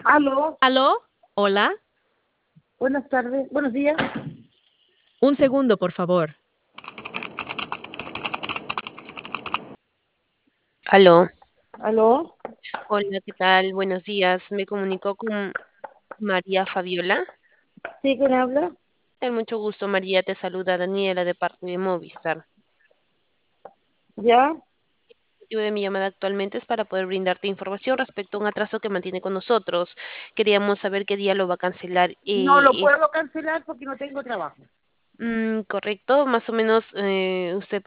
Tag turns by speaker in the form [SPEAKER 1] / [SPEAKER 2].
[SPEAKER 1] Aló,
[SPEAKER 2] ¿Aló? Hola.
[SPEAKER 1] buenas tardes, buenos días.
[SPEAKER 2] Un segundo, por favor.
[SPEAKER 3] Aló,
[SPEAKER 1] Aló,
[SPEAKER 3] hola, ¿qué tal? Buenos días. Me comunico con María Fabiola.
[SPEAKER 1] ¿sí quién habla?
[SPEAKER 3] Con mucho gusto, María, te saluda Daniela de parte de Movistar.
[SPEAKER 1] ¿Ya?
[SPEAKER 3] El motivo de mi llamada actualmente es para poder brindarte información respecto a un atraso que mantiene con nosotros. Queríamos saber qué día lo va a cancelar.
[SPEAKER 1] No lo puedo cancelar porque no tengo trabajo.
[SPEAKER 3] Correcto, más o menos usted